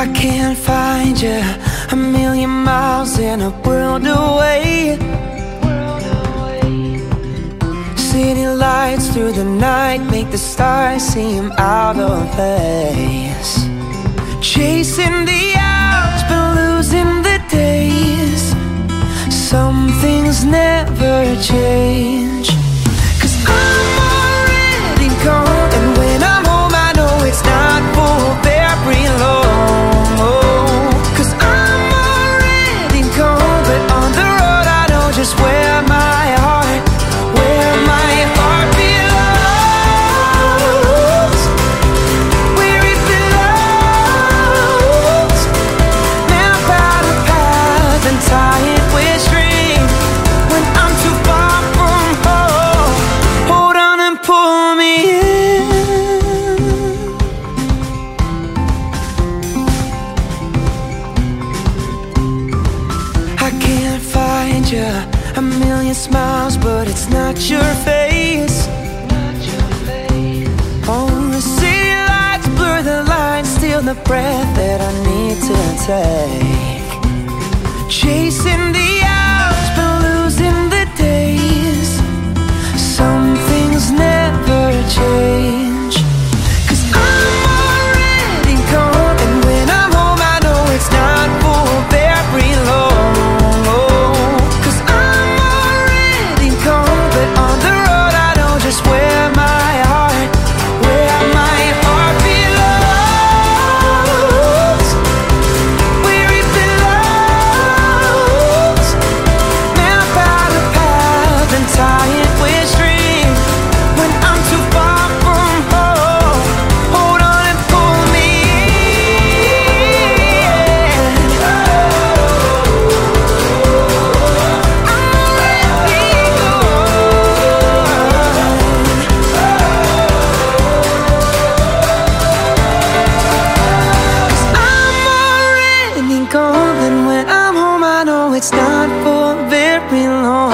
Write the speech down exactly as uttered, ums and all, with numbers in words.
I can't find you, a million miles in a world away. City lights through the night make the stars seem out of place. Chasing the hours but losing the days. Some things never change. 'Cause I'm already gone, and when I'm home I know it's not for very long. Oh, 'cause I'm already gone, but on the road I know just where my heart, where my heart belongs, where it belongs. Map out a path and tie it with string. When I'm too far from home, hold on and pull me in. I can't find you, a million smiles, but it's not your face. Oh, the city lights blur the lines, steal the breath that I need to take. Chasing the hours but losing the days. Some things never change. 'Cause I'm already gone, and when I'm home I know it's not for very long. Oh, 'cause I'm already gone, but on the road I know just where my heart, where my heart belongs, where it belongs. Map out a path and tie it with string. When I'm too far from home, hold on and pull me in. I'm already gone, and when I'm home I know it's not for very long.